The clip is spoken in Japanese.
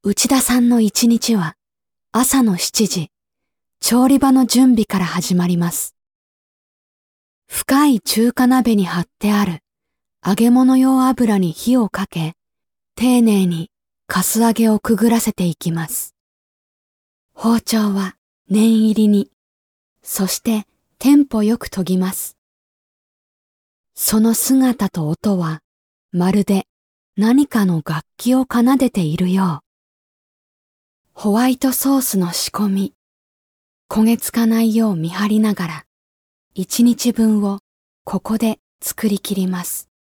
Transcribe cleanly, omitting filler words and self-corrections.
内田さんの一日は朝の7時、調理場の準備から始まります。深い中華鍋に張ってある揚げ物用油に火をかけ、丁寧にかす揚げをくぐらせていきます。包丁は念入りに、そしてテンポよく研ぎます。その姿と音はまるで何かの楽器を奏でているよう。ホワイトソースの仕込み、焦げつかないよう見張りながら、一日分をここで作り切ります。